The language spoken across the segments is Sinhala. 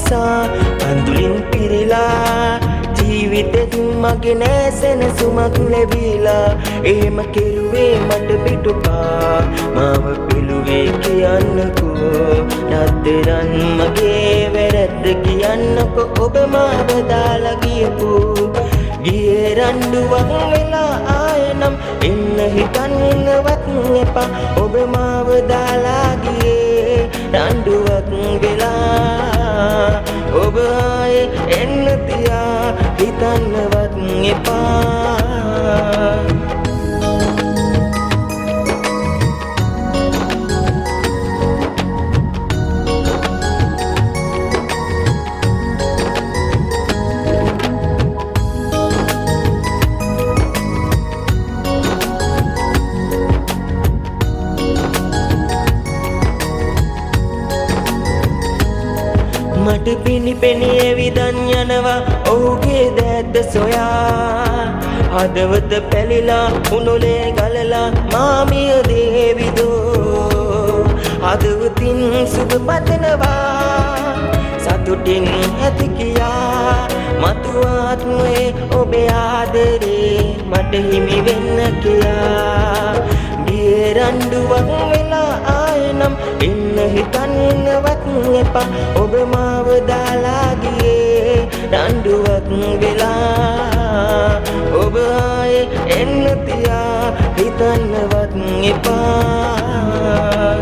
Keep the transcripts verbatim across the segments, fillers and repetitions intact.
නිසා අඳුලින් පිරීලා ජීවිතෙත් මගේ නැසෙන සුමක් ලැබීලා එහෙම කෙරුවේ මට පිටුපා මාව පිළුවේ කියන්නකෝ නැත්තරන් මගේ වැරද්ද කියන්නකෝ ඔබ මාව දාලා ගියපු ගියේ රණ්ඩුවක් වෙලා ආයෙනම් එන්න හිතන්නවත් එපා ඔබ මාව දාලා ගියේ රණ්ඩුවක් වෙලා ඔබ ආයේ එන්න තියා හිතන්නවත් එපා මට පිණි පෙනී ඇවිදන් යනවා ඔහුගේ දෑද්ද සොයා හදවත පැලිලා උණුලේ ගලලා මාමිය දේවිදෝ හදවතින් සුබ පතනවා සතුටින් ඇති කියා මතු ආත්මයේ ඔබේ ආදරේ මට හිමි වෙන්න කියා ගියේ රණ්ඩුවක් වෙලා ආයෙනම් එන්න හිතන්නවත් එපා ඔබ මාව දාලා ගියේ රණ්ඩුවක් වෙලා ඔබ ආයේ එන්න තියා හිතන්නවත් එපා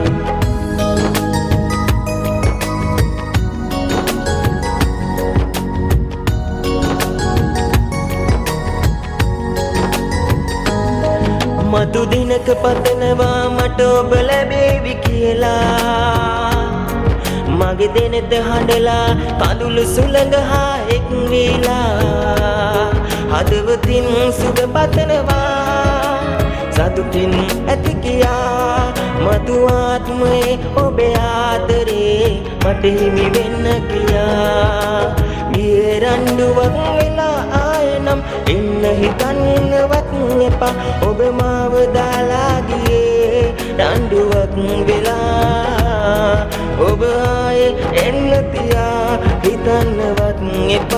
මතු දිනක පතනවා මට ඔබ ලැබේවි කියලා මගේ දෙනෙත හඬලා කඳුළු සුළඟ හා එක් වීලා හදවතින් සුබ පතනවා සතුටින් ඇති කියා මතු ආත්මයේ ඔබේ ආදරේ මට හිමි වෙන්න කියා ගියේ රණ්ඩුවක් වෙලා ආයෙනම් එන්න හිතන්නවත් එපා ඔබ මාව දාලා ගියේ රණ්ඩුවක් වෙලා ඔබ ආයේ එන්න තියා හිතන්නවත් එපා